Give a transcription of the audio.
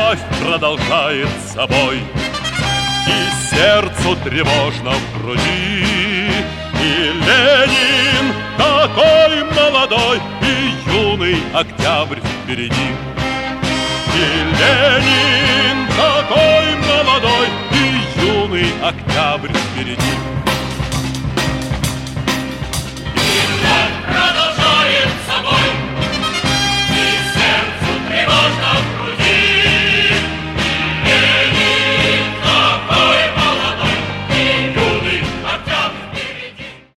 вновь продолжает собой. И сердцу тревожно в груди, и Ленин такой молодой, и юный октябрь впереди. И Ленин такой молодой, и юный октябрь впереди.